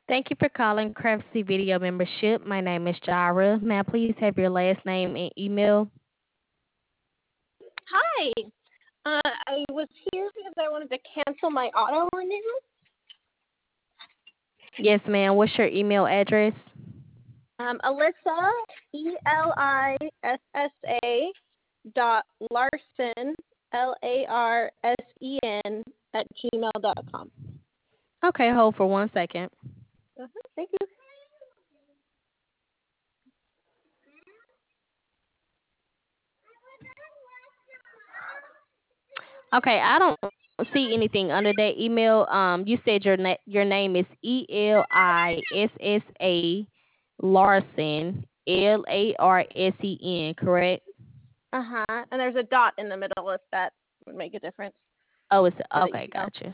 Thank you for calling Craftsy Video Membership. My name is Jara. May I please have your last name and email? Hi. I was here because I wanted to cancel my auto renew. Yes, ma'am. What's your email address? Alyssa, ELISSA .Larson, LARSEN @gmail.com. Okay, hold for 1 second. Thank you. Okay, I don't see anything under that email. You said your name is ELISSA Larson, LARSEN, correct? And there's a dot in the middle if that would make a difference. Oh, it's So that you okay. know. Gotcha.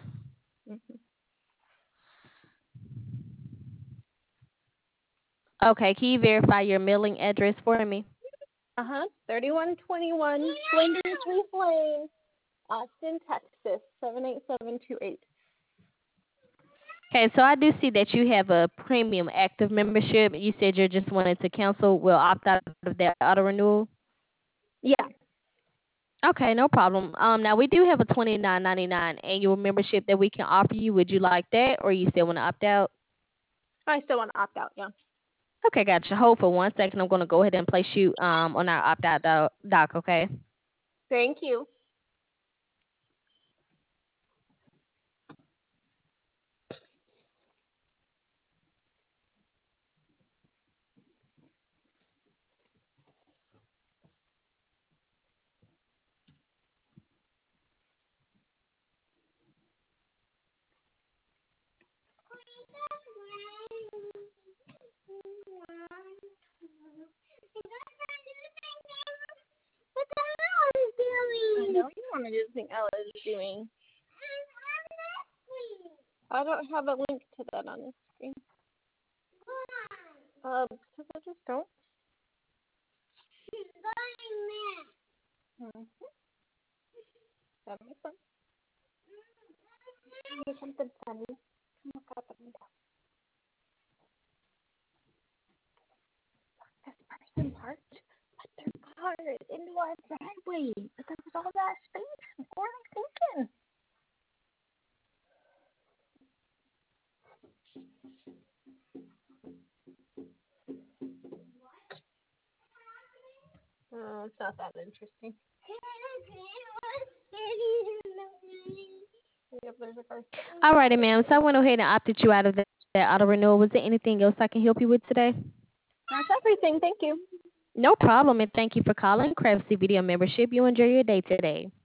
Okay, can you verify your mailing address for me? 3121 Flinders Reef Lane, Austin, Texas 78728. Okay, so I do see that you have a premium active membership. You said you just wanted to cancel, will opt out of that auto renewal. Yeah, Okay, no problem. Now we do have a $29.99 annual membership that we can offer you. Would you like that, or you still want to opt out? I still want to opt out. Yeah. Okay, gotcha. Hold for 1 second. I'm going to go ahead and place you on our opt out doc. Okay. Thank you. I know you want to do the thing Ella is doing. I don't have a link to that on the screen. Because I just don't. That makes sense. Here's something funny. Look out the window. This person parked at their car into our driveway. But there was all that space. What are they thinking? Oh, it's not that interesting. Yep, there's a car. Alrighty, ma'am. So I went ahead and opted you out of that auto renewal. Was there anything else I can help you with today? That's everything. Thank you. No problem, and thank you for calling Craftsy Video Membership. You enjoy your day today.